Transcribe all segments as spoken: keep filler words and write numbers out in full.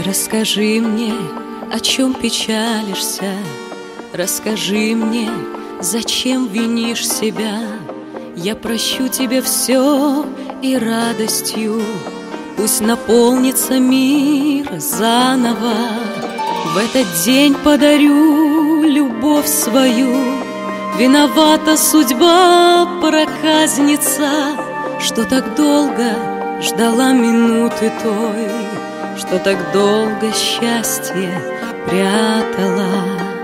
Расскажи мне, о чем печалишься. Расскажи мне, зачем винишь себя. Я прощу тебе все и радостью пусть наполнится мир заново. В этот день подарю любовь свою. Виновата судьба, проказница, что так долго ждала минуты той, что так долго счастье прятала.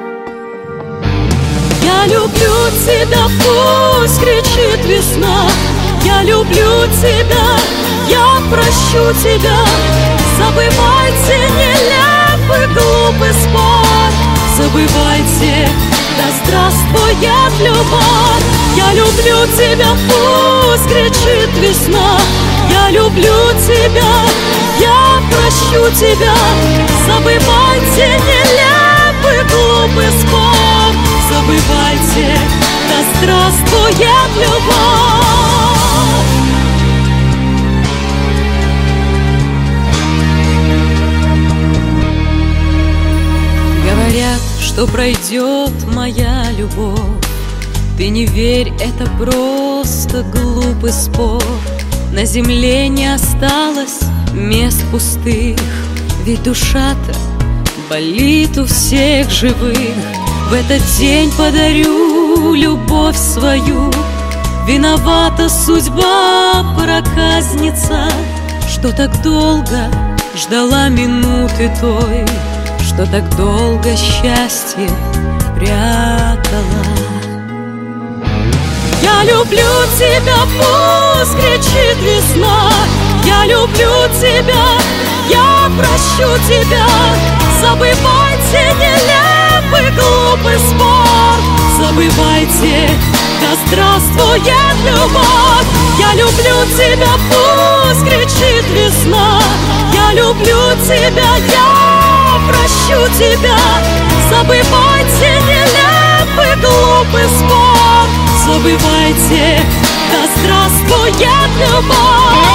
Я люблю тебя, пусть кричит весна. Я люблю тебя, я прощу тебя. Забывайте нелепый глупый спор. Забывайте, да здравствует любовь. Я люблю тебя, пусть кричит весна. Я люблю тебя, я прощу тебя. Забывайте нелепый глупый спор. Забывайте, да здравствует любовь. Говорят, что пройдет моя любовь. Ты не верь, это просто глупый спор. На земле не осталось мест пустых, ведь душа-то болит у всех живых. В этот день подарю любовь свою. Виновата судьба, проказница, что так долго ждала минуты той, что так долго счастье прятала. Я люблю тебя, пусть кричит весна. Я люблю тебя, я прощу тебя. Забывайте нелепый глупый спор. Забывайте, да здравствует любовь. Я люблю тебя, пусть кричит весна. Я люблю тебя, я прощу тебя. Забывайте нелепый глупый спор. Забывайте, да здравствует любовь.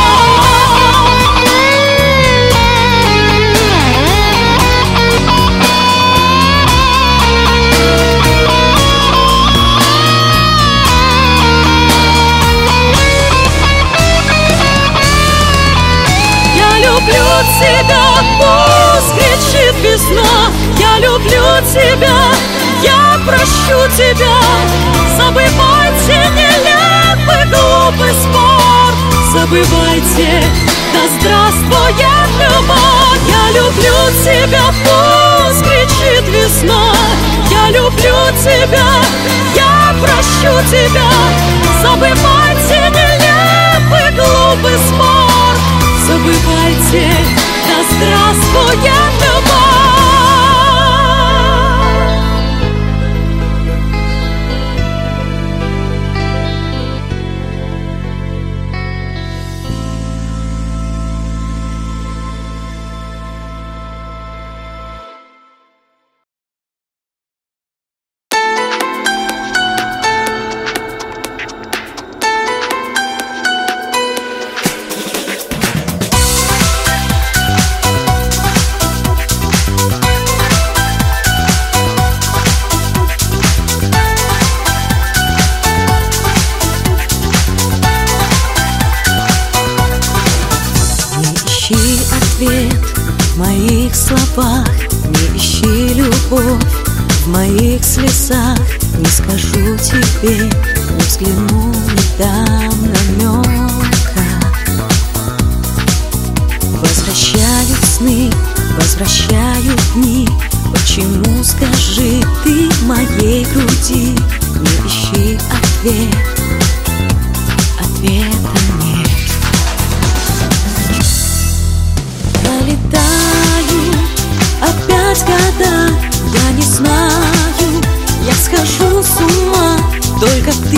Я люблю тебя, пусть кричит весна. Я люблю тебя, я прощу тебя. Забывайте нелепый глупый спор. Забывайте, да здравствует любовь. Я люблю тебя, пусть кричит весна. Я люблю тебя, я прощу тебя. Забывайте нелепый глупый спор. Забывайте, да здравствует любовь. В моих словах, не ищи любовь в моих слезах. Не скажу тебе, не взгляну, не дам намека. Возвращаю сны, возвращаю дни. Почему, скажи ты, в моей груди не ищи ответ, ответа нет. Пролетаю опять года, я не знаю, я схожу с ума. Только ты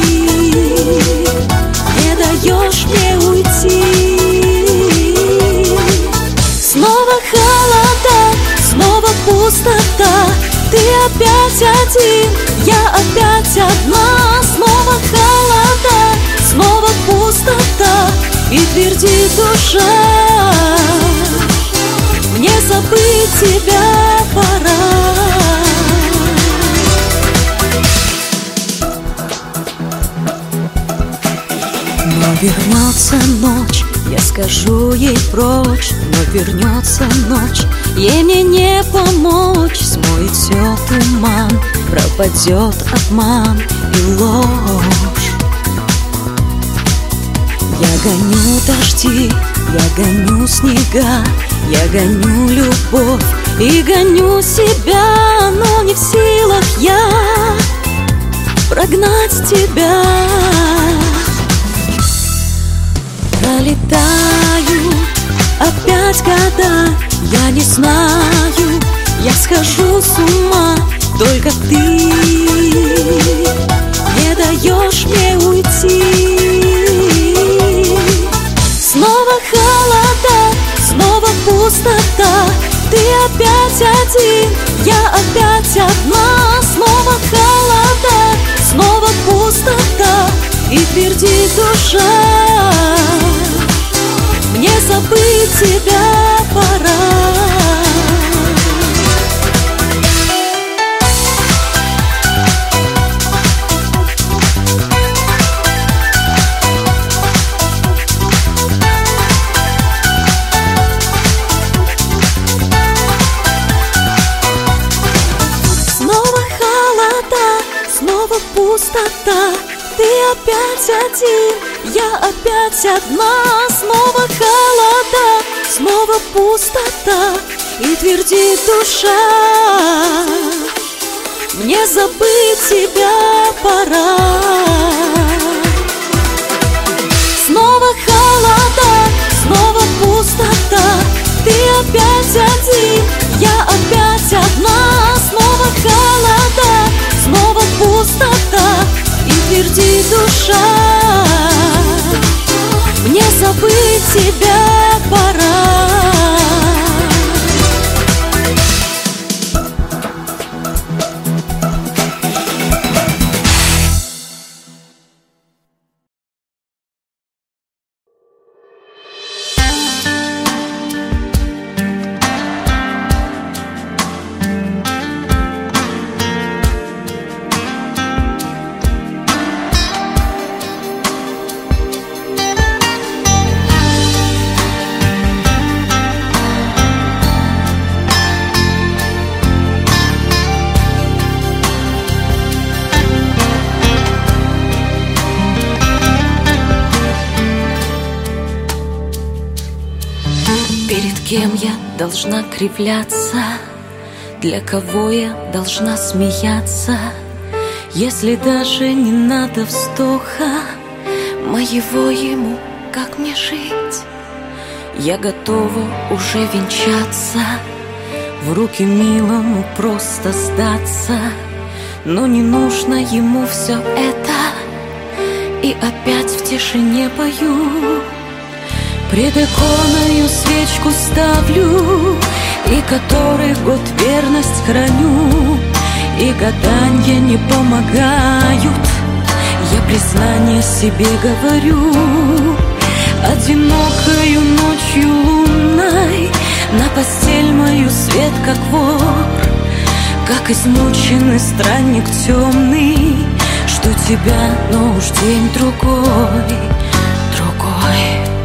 не даешь мне уйти. Снова холода, снова пустота. Ты опять один, я опять одна. Снова холода, снова пустота. И твердит душа, мне забыть забыть тебя пора. Но вернется ночь, я скажу ей прочь. Но вернется ночь, ей мне не помочь. Смоет все туман, пропадет обман и ложь. Я гоню дожди, я гоню снега, я гоню любовь и гоню себя, но не в силах я прогнать тебя. Пролетаю опять года, я не знаю, я схожу с ума. Только ты не даешь мне уйти. Снова холода, снова пустота. Ты опять один, я опять одна. Снова холода, снова пустота. И твердит душа, мне забыть тебя пора. Пустота, ты опять один, я опять одна. Снова холода, снова пустота. И твердит душа, мне забыть тебя пора. Снова холода, снова пустота. Ты опять один, я опять одна. Снова холода, снова пустота. И твердит душа, мне забыть тебя пора. Кем я должна кривляться, для кого я должна смеяться, если даже не надо вздоха моего ему, как мне жить? Я готова уже венчаться, в руки милому просто сдаться, но не нужно ему все это, и опять в тишине пою. Пред иконою свечку ставлю, и который год верность храню, и гаданья не помогают, я признание себе говорю. Одинокою ночью лунной на постель мою свет как вор, как измученный странник темный, жду тебя, но уж день другой, другой.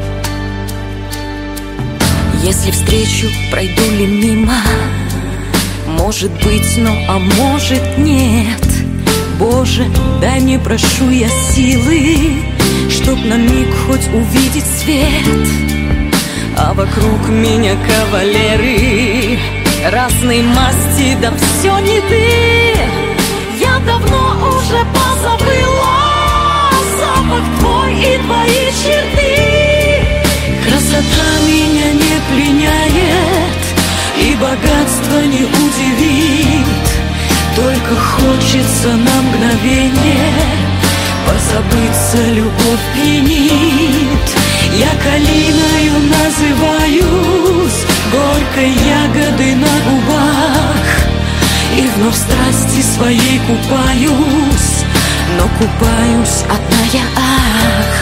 Если встречу, пройду ли мимо, может быть, но а может нет. Боже, дай мне, прошу я, силы, чтоб на миг хоть увидеть свет. А вокруг меня кавалеры разной масти, да все не ты. Я давно уже позабыла запах твой и твои черты. Красота меня не пленяет, и богатство не удивит. Только хочется на мгновение позабыться, любовь пьянит. Я калиною называюсь, горькой ягодой на губах, и вновь в страсти своей купаюсь, но купаюсь одна я, ах.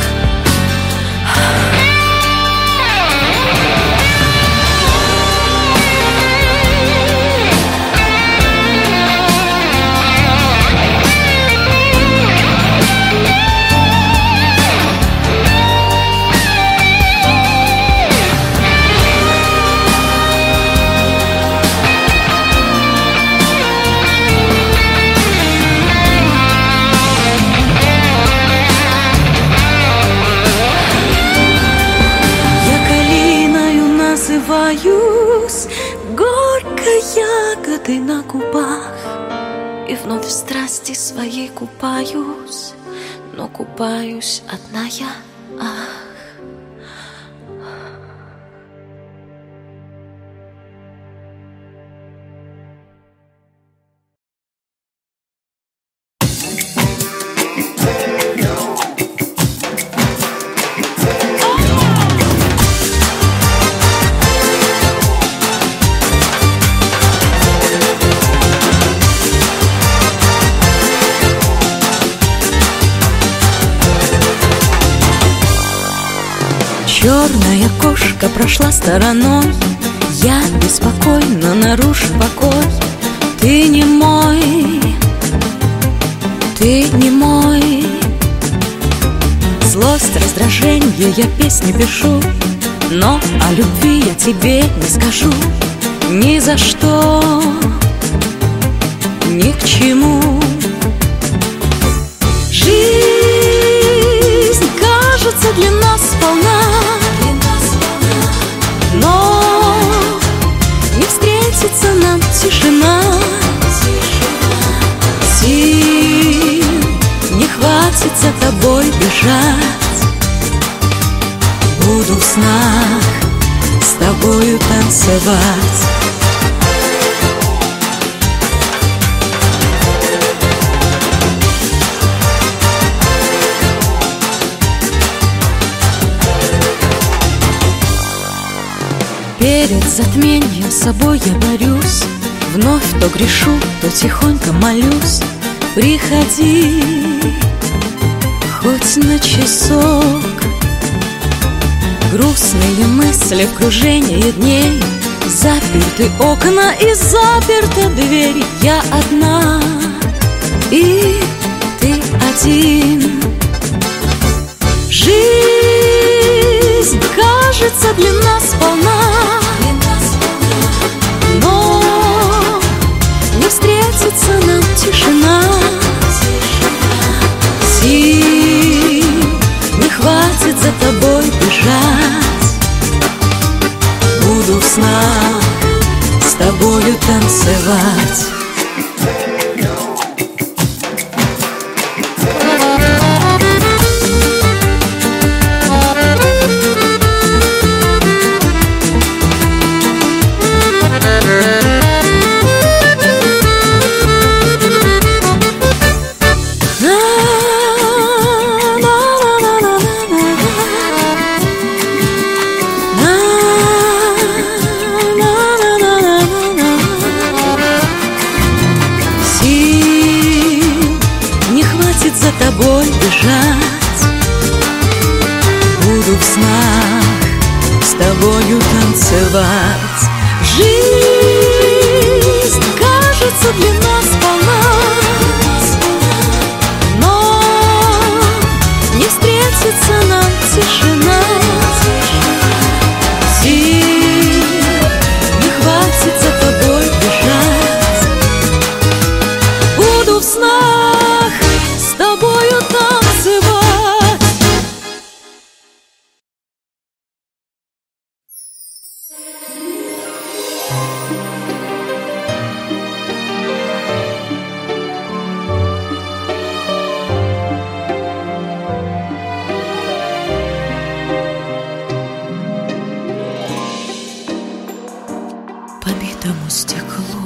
цветы на губах, и вновь в страсти своей купаюсь, но купаюсь одна я, ах. Черная кошка прошла стороной, я беспокойно нарушу покой. Ты не мой, ты не мой. Злость, раздражение, я песни пишу, но о любви я тебе не скажу. Ни за что, ни к чему. Жизнь кажется для нас полна, но не встретится нам тишина. Сил не хватит за тобой бежать. Буду в снах с тобою танцевать. Перед затмением с собой я борюсь, вновь то грешу, то тихонько молюсь. Приходи хоть на часок. Грустные мысли в кружении дней, заперты окна и заперта дверь. Я одна, и ты один. Жизнь кажется для нас полна, но не встретится нам тишина. Сил не хватит за тобой бежать. Буду в снах с тобою танцевать. За тобой бежать. Буду в снах с тобою танцевать. Жизнь кажется для нас полна, но не встретится нам тишина. Сил не хватит за тобой бежать. Буду в снах с тобою танцевать. По битому стеклу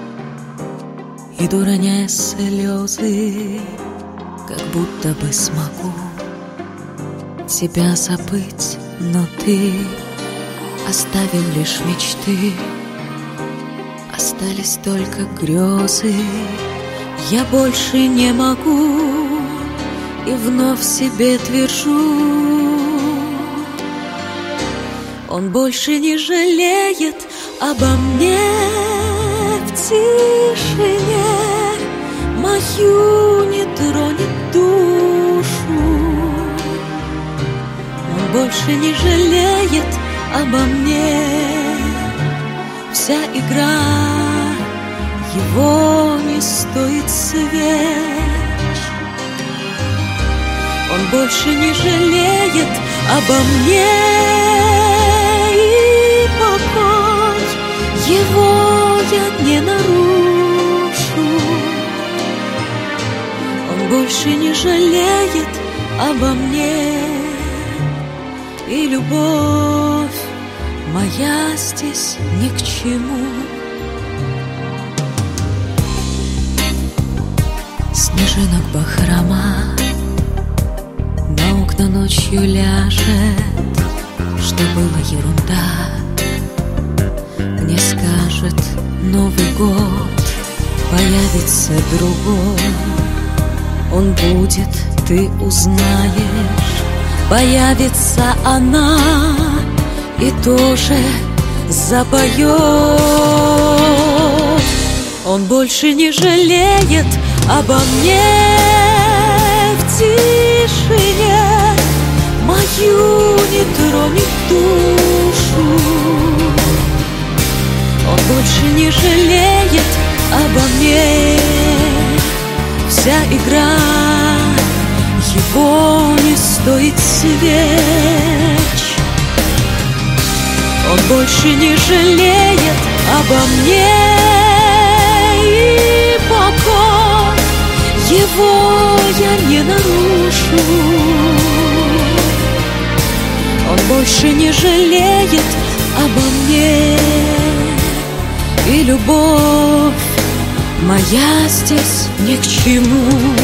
иду, роняя слезы, как будто бы смогу тебя забыть, но ты оставил лишь мечты, остались только грезы. Я больше не могу, и вновь себе твержу: он больше не жалеет обо мне. В тишине мою не тронет душу. Он больше не жалеет обо мне. Вся игра его не стоит свеч. Он больше не жалеет обо мне. И покой его я не нарушил. больше не жалеет обо мне, и любовь моя здесь ни к чему. Снежинок бахрома на окна ночью ляжет. Что было ерунда, мне скажет Новый год. Появится другой, он будет, ты узнаешь. Появится она и тоже запоет. Он больше не жалеет обо мне в тишине, мою не тронет душу. Он больше не жалеет обо мне. Вся игра его не стоит свеч. Он больше не жалеет обо мне, и покой его я не нарушу. Он больше не жалеет обо мне, и любовь моя здесь ни к чему.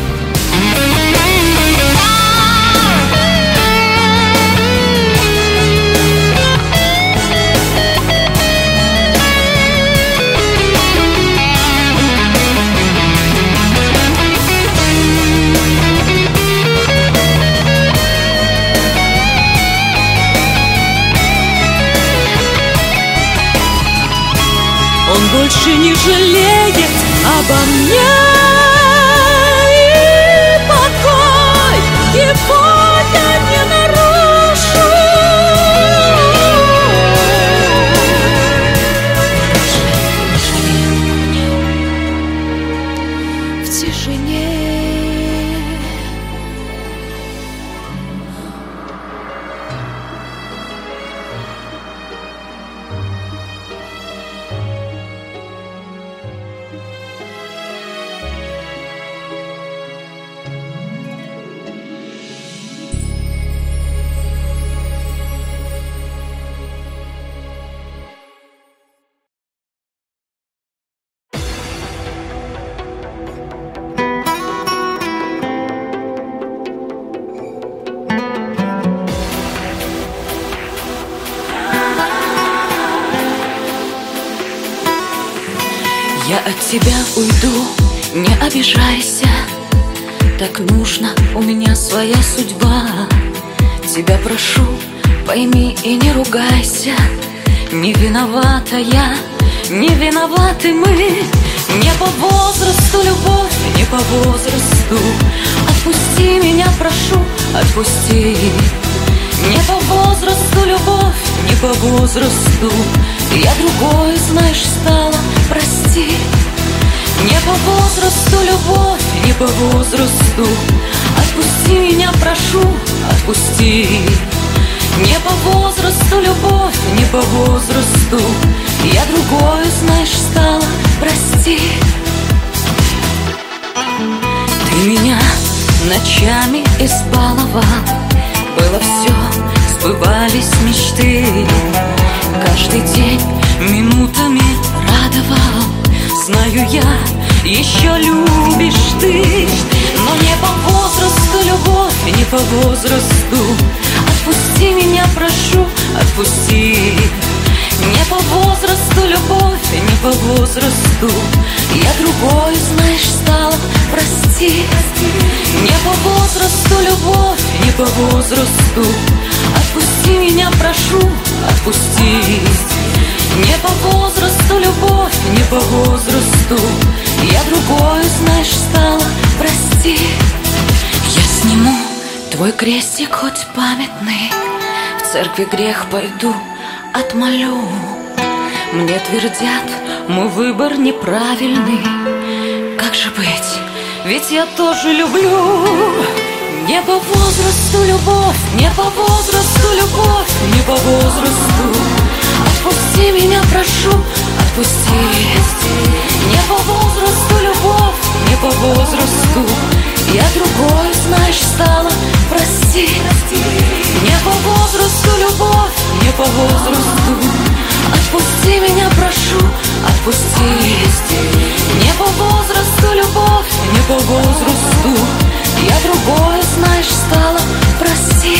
Он больше не жалеет обо мне, и покой его я не нарушу. В тишине я от тебя уйду, не обижайся. Так нужно, у меня своя судьба. Тебя прошу, пойми и не ругайся. Не виновата я, не виноваты мы. Не по возрасту любовь, не по возрасту. Отпусти меня, прошу, отпусти. Не по возрасту любовь, не по возрасту. Я другой, знаешь, стала, прости. Не по возрасту любовь, не по возрасту. Отпусти меня, прошу, отпусти. Не по возрасту любовь, не по возрасту. Я другой, знаешь, стала, прости. Ты меня ночами избаловал, было все, сбывались мечты. Каждый день минутами радовал. Знаю я, еще любишь ты. Но не по возрасту любовь, не по возрасту. Отпусти меня, прошу, отпусти. Не по возрасту любовь, не по возрасту. Я другой, знаешь, стала, прости. Не по возрасту любовь, не по возрасту. Отпусти меня, прошу, отпусти. Не по возрасту любовь, не по возрасту. Я другой, знаешь, стала, прости. Я сниму твой крестик хоть памятный, в церкви грех пойду, отмолю. Мне твердят, мой выбор неправильный. Как же быть, ведь я тоже люблю. Не по возрасту любовь, не по возрасту любовь, не по возрасту. Отпусти меня, прошу, отпусти. Не по возрасту любовь, не по возрасту. Я другой, знаешь, стала, прости. Не по возрасту любовь, не по возрасту. Отпусти меня, прошу, отпусти. Не по возрасту любовь, не по возрасту. Я другой, знаешь, стала, прости.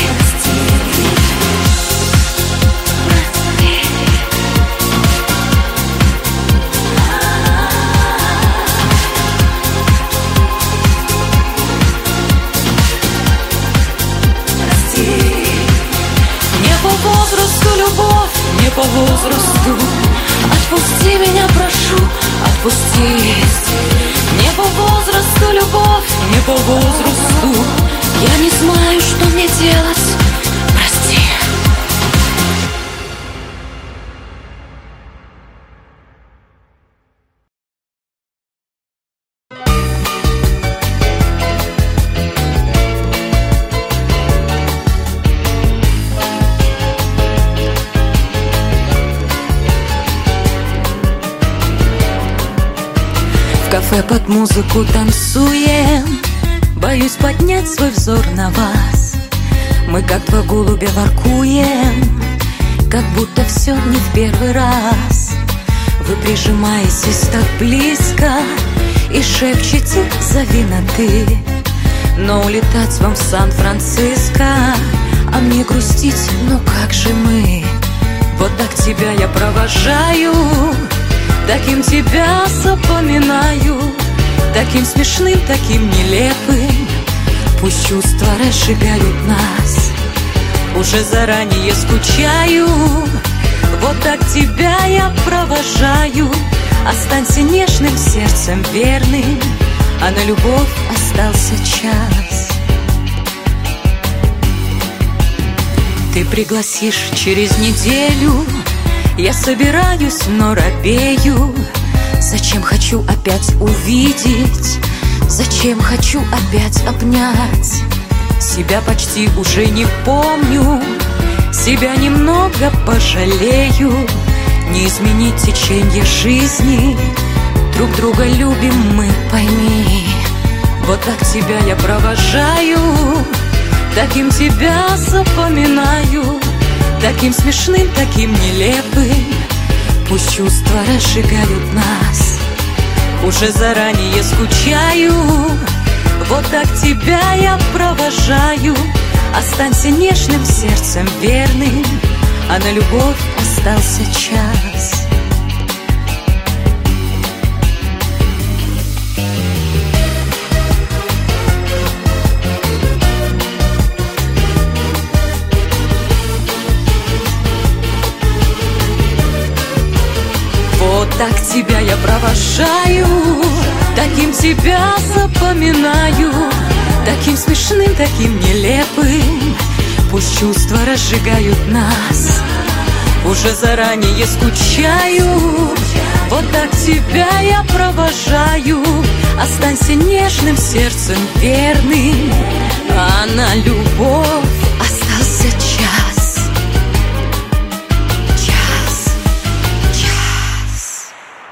Не по возрасту любовь, не по возрасту. Отпусти меня, прошу, отпусти. Не по возрасту любовь, не по возрасту. Я не знаю, что мне делать, прости. В кафе под музыку танцуем, боюсь поднять свой взор на вас. Мы как два голубя воркуем, как будто все не в первый раз. Вы прижимаетесь так близко и шепчете «зови на ты». Но улетать вам в Сан-Франциско, а мне грустить, ну как же мы. Вот так тебя я провожаю, таким тебя запоминаю, таким смешным, таким нелепым. Пусть чувства разжигают нас, уже заранее скучаю. Вот так тебя я провожаю. Останься нежным сердцем верным, а на любовь остался час. Ты пригласишь через неделю, я собираюсь, но робею. Зачем хочу опять увидеть, зачем хочу опять обнять. Себя почти уже не помню, себя немного пожалею. Не изменить течение жизни, друг друга любим мы, пойми. Вот так тебя я провожаю, таким тебя запоминаю, таким смешным, таким нелепым. Пусть чувства разжигают нас, уже заранее скучаю. Вот так тебя я провожаю. Останься нежным сердцем верным, а на любовь остался час. Вот так тебя я провожаю, таким тебя запоминаю, таким смешным, таким нелепым. Пусть чувства разжигают нас, уже заранее скучаю. Вот так тебя я провожаю. Останься нежным сердцем верным, а на любовь остался час. Час, час.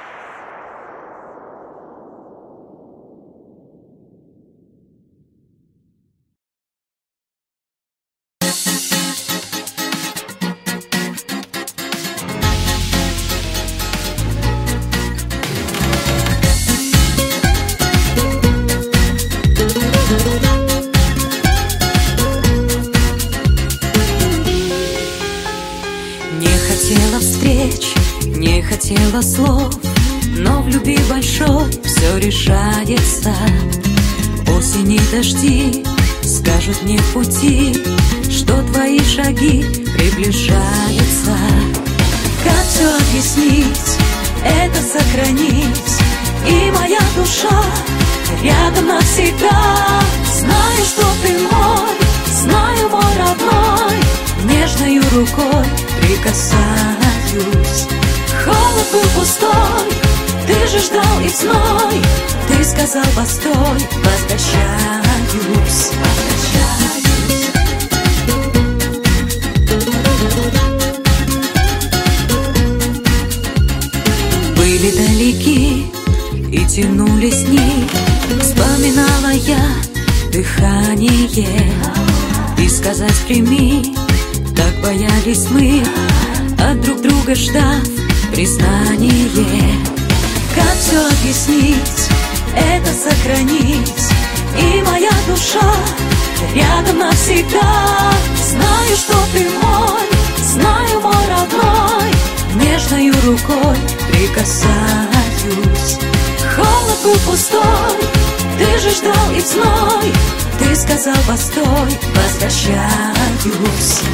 Не хотела слов, но в любви большой все решается. Осень и дожди скажут мне в пути, что твои шаги приближаются. Как все объяснить, это сохранить, и моя душа рядом навсегда. Знаю, что ты мой, знаю, мой родной, нежною рукой прикасаюсь. Холод был пустой, ты же ждал весной. Ты сказал постой, возвращаюсь, возвращаюсь. Были далеки и тянулись дни, вспоминала я прими. Так боялись мы, от друг друга ждав признание. Как все объяснить, это сохранить? И моя душа рядом навсегда. Знаю, что ты мой, знаю, мой родной. Нежною рукой прикасаюсь. Холод был пустой, ты же ждал и в зной. Ты сказал: постой, возвращаюсь.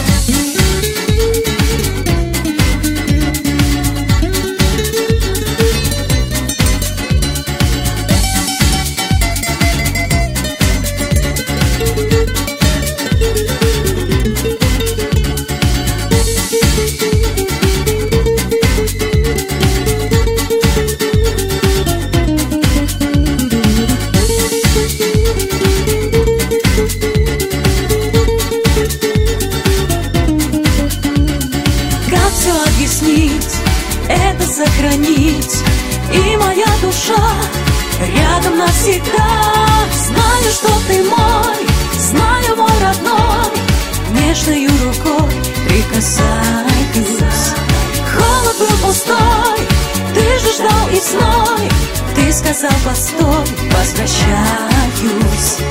Это сохранить, и моя душа рядом навсегда. Знаю, что ты мой, знаю, мой родной. Нежною рукой прикасаюсь. Холод был пустой, ты же ждал и сной. Ты сказал: постой, возвращаюсь.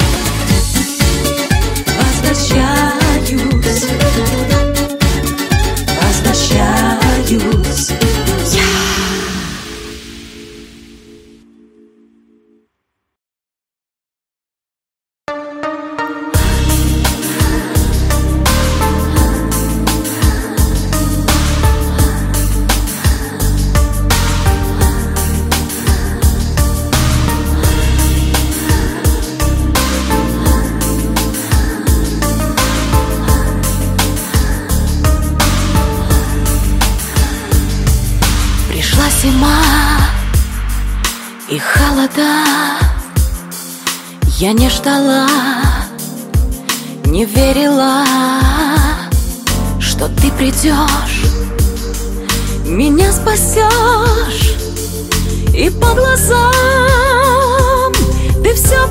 Возвращаюсь. Возвращаюсь. Зима и холода. Я не ждала, не верила, что ты придешь, меня спасешь. И по глазам ты все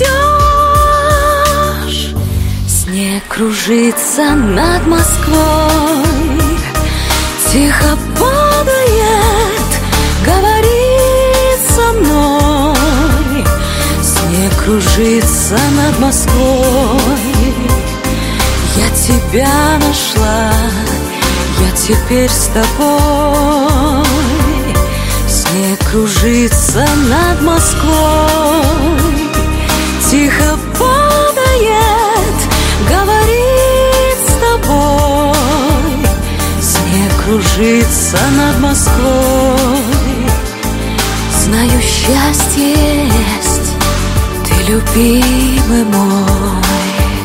прочтешь. Снег кружится над Москвой, тихо падает, говорит со мной. Снег кружится над Москвой. Я тебя нашла, я теперь с тобой. Снег кружится над Москвой, тихо падает, говорит с тобой. Снег кружится над Москвой. Знаю, счастье есть, ты любимый мой.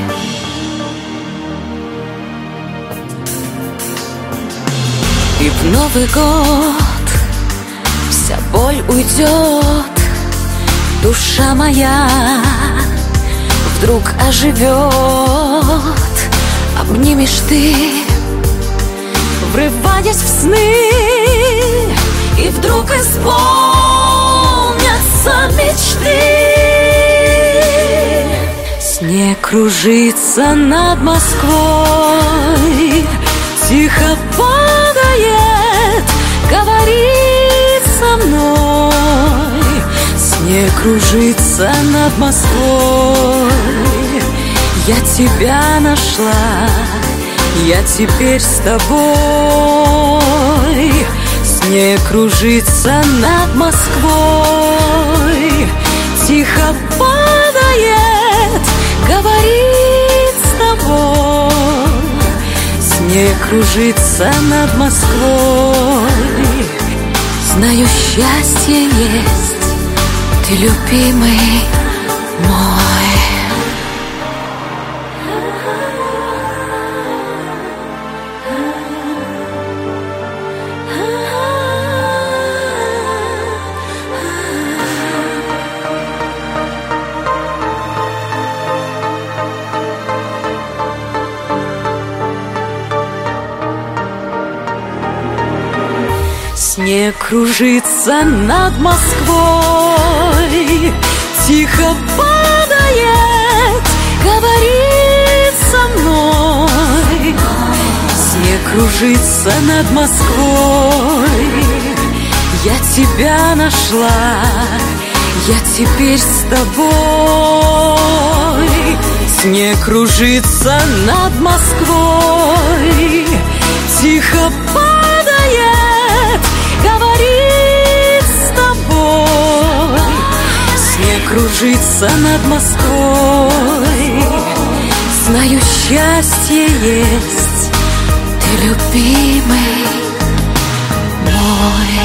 И в Новый год вся боль уйдет, душа моя вдруг оживет. Обнимешь ты, врываясь в сны, и вдруг исполнятся мечты. Снег кружится над Москвой, тихо падает, говорит со мной. Снег кружится над Москвой. Я тебя нашла, я теперь с тобой. Снег кружится над Москвой, тихо падает, говорит с тобой. Снег кружится над Москвой. Знаю, счастье есть, ты любимый мой. Снег кружится над Москвой, тихо падает, говорит со мной. кружится над Москвой. Я тебя нашла, я теперь с тобой. Снег кружится над Москвой, тихо падает, говорит с тобой. Снег кружится над Москвой, знаю, счастье есть, ты любимый мой.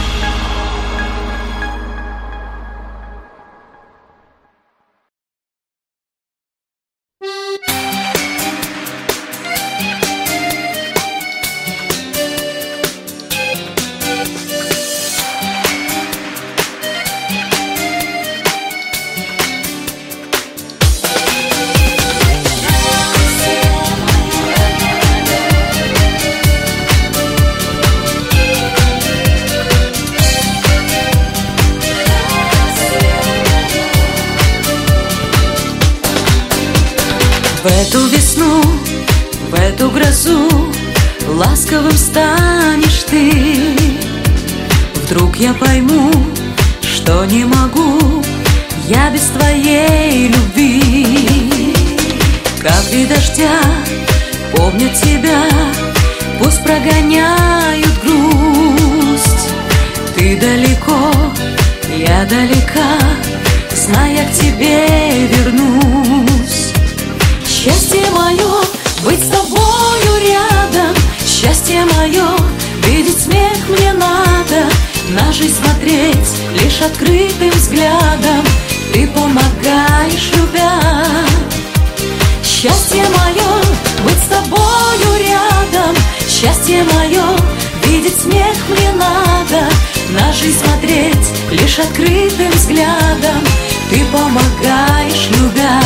В эту весну, в эту грозу ласковым станешь ты. Вдруг я пойму, что не могу я без твоей любви. Капли дождя помнят тебя, пусть прогоняют грусть. Ты далеко, я далека, зная, к тебе вернусь. Счастье мое быть с тобою рядом, счастье мое видеть смех мне надо, на жизнь смотреть лишь открытым взглядом, ты помогаешь, любя. Счастье мое быть с тобою рядом, счастье мое видеть смех мне надо, на жизнь смотреть лишь открытым взглядом, ты помогаешь, любя.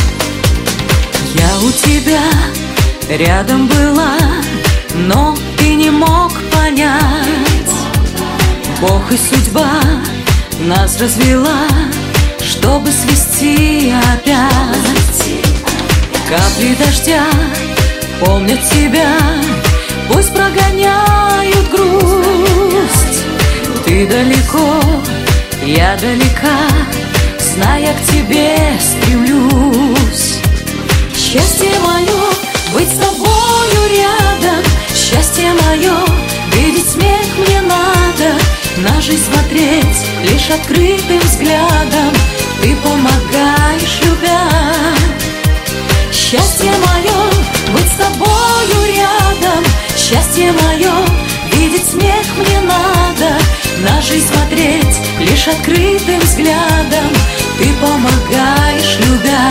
Я у тебя рядом была, но ты не мог понять. Бог и судьба нас развела, чтобы свести опять. Капли дождя помнят тебя, пусть прогоняют грусть. Ты далеко, я далека, зная, к тебе стремлюсь. Счастье мое быть с тобою рядом, счастье мое видеть смех мне надо, на жизнь смотреть лишь открытым взглядом, ты помогаешь, любя. Счастье мое быть с тобою рядом, счастье мое видеть смех мне надо, на жизнь смотреть лишь открытым взглядом, ты помогаешь, любя.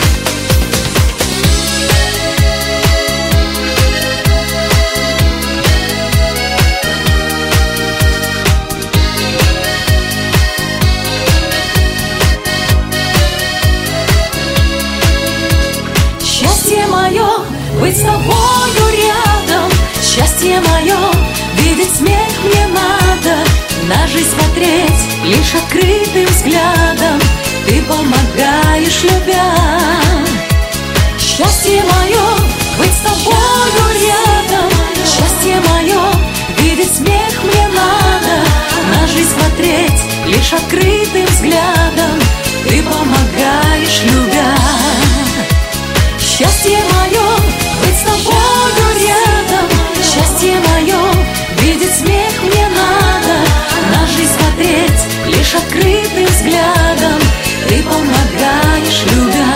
Счастье мое быть с тобою рядом, счастье мое видеть смех мне надо, на жизнь смотреть лишь открытым взглядом, ты помогаешь, любя. Счастье мое быть с тобою рядом, счастье мое видеть смех мне надо, на жизнь смотреть лишь открытым взглядом, ты помогаешь, любя. Счастье мое быть с тобою рядом, счастье мое видеть смех мне надо, на жизнь смотреть лишь открытым взглядом, ты помогаешь, любя.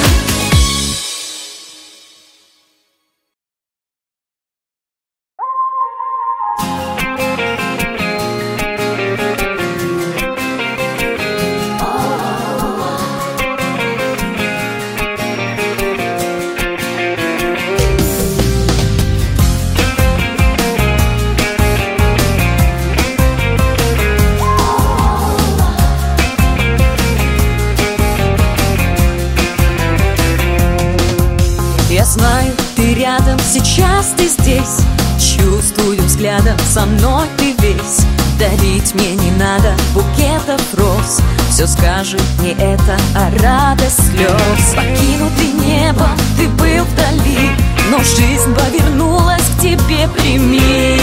Знаю, ты рядом, сейчас ты здесь, чувствую взглядом, со мной ты весь. Дарить мне не надо букетов роз, все скажет не это, а радость слез. Покинутый небо, ты был вдали, но жизнь повернулась к тебе прими.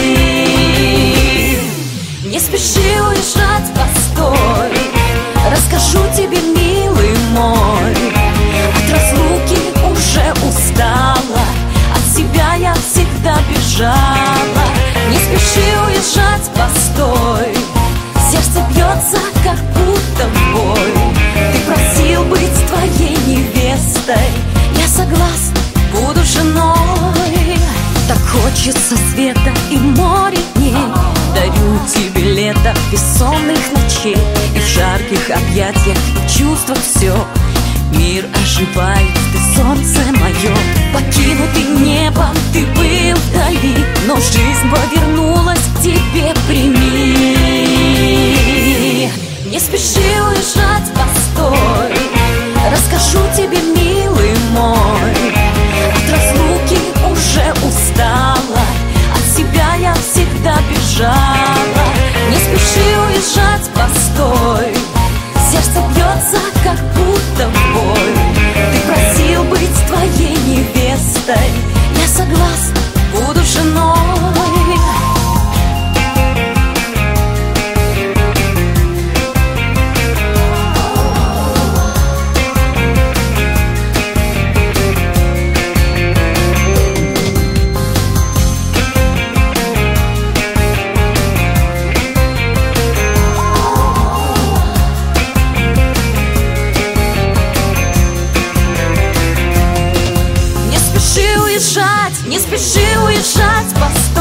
Не спеши уезжать, постой, расскажу тебе, милый мой. От разлуки уже устала, от себя я всегда бежала. Не спеши уезжать, постой, сердце бьется, как будто в бой. Ты просил быть твоей невестой, я согласна, буду женой. Так хочется света и море дней, дарю тебе лето бессонных ночей. И в жарких объятиях, и в чувствах все мир оживает, ты солнце мое. Покинутый небом ты был вдали, но жизнь повернулась к тебе, прими. Не спеши уезжать, постой, расскажу тебе, милый мой. От разлуки уже устала, от себя я всегда бежала. Не спеши уезжать, постой, сердце бьется, как будто в бой. Ты просил быть твоей невестой, я согласна, буду женой. Не спеши уезжать, постой.